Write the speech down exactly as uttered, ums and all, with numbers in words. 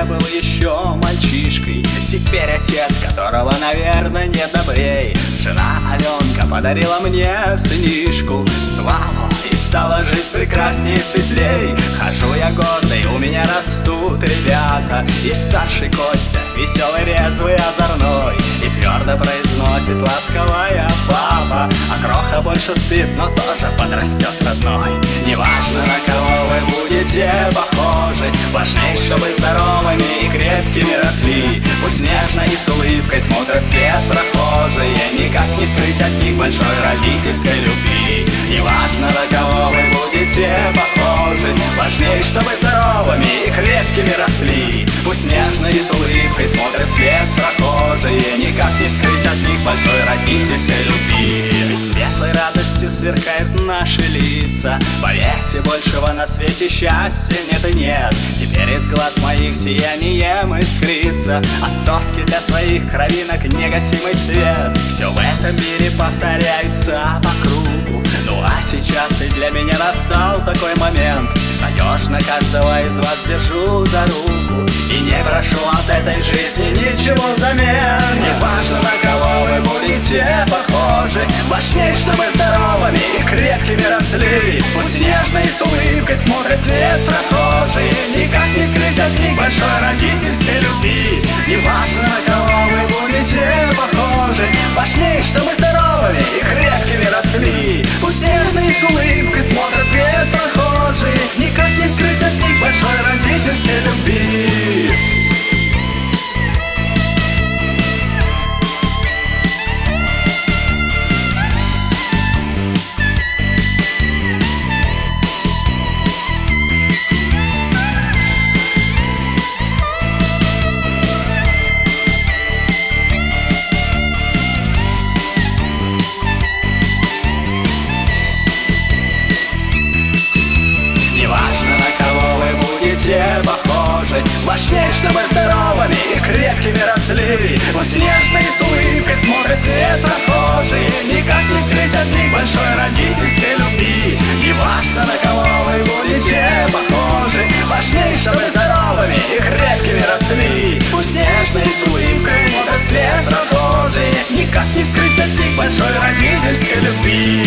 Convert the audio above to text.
я был еще мальчишкой, теперь отец, которого, наверное, нет добрей. Жена Аленка подарила мне сынишку Славу, и стала жизнь прекрасней и светлей. Хожу я гордый, у меня растут ребята, и старший Костя веселый, резвый, озорной, и твердо произносит ласковая папа. А Кроха больше спит, но тоже подрастет родной. Неважно, на кого вы будете похожи, важнее, чтобы здоровыми и крепкими росли. Пусть нежно и с улыбкой смотрят вслед прохожие, никак не скрыть от них большой родительской любви. Неважно, на кого вы будете похожи, важнее, чтобы здоровыми и крепкими росли. Пусть нежно и с улыбкой смотрят вслед прохожие, никак не скрыть от них большой родительской любви. Ведь светлой радостью сверкают наши лица, поверьте, большего на свете счастья нет и нет. Теперь из глаз моих сиянием искрится, от соски для своих кровинок негасимый свет. Все в этом мире повторяется по кругу, ну а сейчас и для меня настал такой момент. Надежно каждого из вас держу за руку и не прошу от этой жизни ничего взамен. Неважно, на кого вы будете похожи, важнее, чтобы здоровыми и крепкими росли. Пусть нежно и с улыбкой смотрят вслед прохожие, никак не скрыть от них большой родительской любви. Неважно, на кого вы будете похожи, важнее, чтобы здоровыми и крепкими росли. Пусть нежно и с улыбкой смотрят вслед прохожие, никак не скрыть от них большой родительской любви. Похожи, важнее, чтобы здоровыми и крепкими росли. Пусть нежно и с улыбкой смотрят вслед прохожие, никак не скрыть от них большой родительской любви. Неважно, на кого вы будете похожи, важнее, чтобы здоровыми и крепкими росли. Пусть нежно и с улыбкой смотрят вслед прохожие, никак не скрыть от них большой родительской любви.